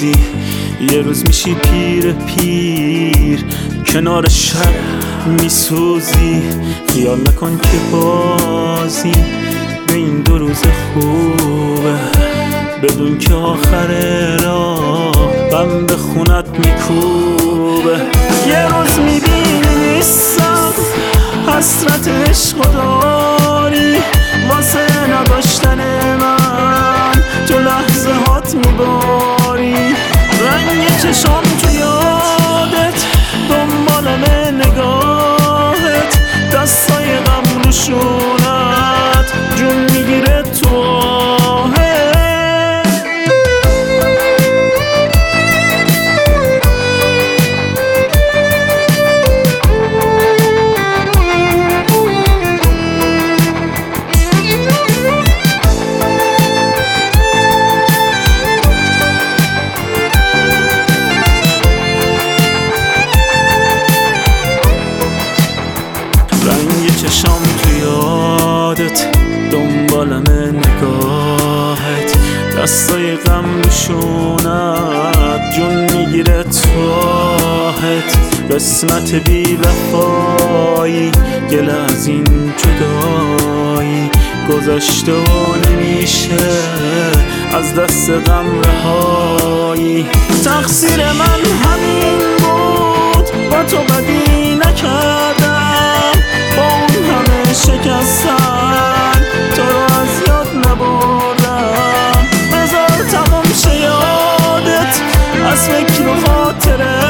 روزی یه روز میشی پیر کنار شب میسوزی. خیال نکن که بازی به این 2 روز خوبه، بدون که آخر راه غم به خونت میکوبه. یه روز میبینی نیستم، حسرت عشق داری واسه نداشتن من، تو لحظه هات میباری. رنگ چشام تو یادت، دنبالم نگاهت، دستای غم روشونت جون میگیره تو آهت. چشام تو یادت، دنبالم نگاهت، دستای غم روشونت جون میگیره تو آهت. قسمت بی وفایی گل از این جدایی، گذشته و نمیشه از دست غم رهایی. تقصیر من همین بود، با تو بدی نکردم، با اون همه شکستن تو رو از یاد نبردم. بذار تموم شه یادت از فکر و خاطره،